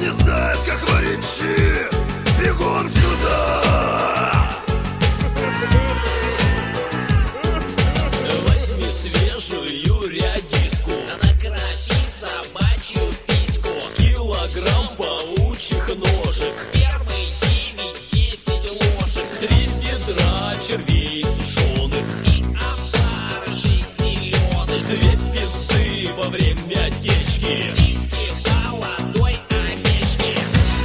не знает, как варить щи, бегом сюда. Возьми свежую редиску, накропи собачью письку, килограмм паучьих ножек, спермы 9-10 ложек, 3 ведра червей сушеных и опарышей зеленых, 2 пизды во время течки, сиськи молодой овечки.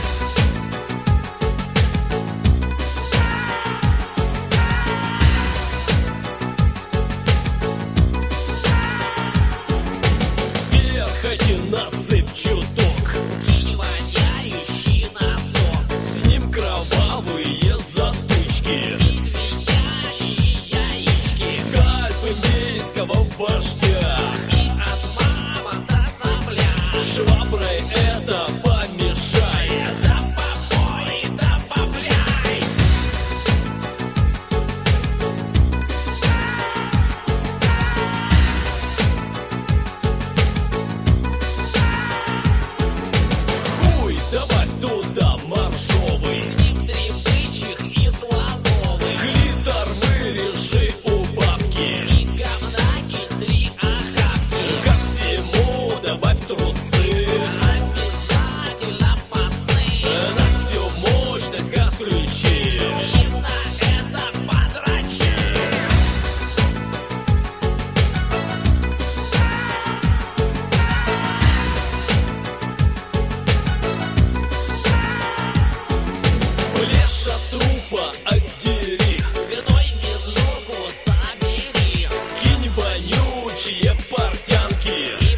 перхоти насыпь чуток, Кинь воняющий носок, с ним кровавые затычки, и светящие яички, скальп индейского вождя, и от мамонта сопля. шваброй это помешай. Да попой, да попляй. Хуй добавь туда моржовый, С ним 3 бычьих и слоновых, клитор вырежи у бабки, и говнаки 3 охапки. ко всему добавь трусы, Обязательно пасы, на всю мощность газ включи. и на это подрочи. Плешь от трупа отдери, Гной мензурку собери, кинь вонючие портянки, и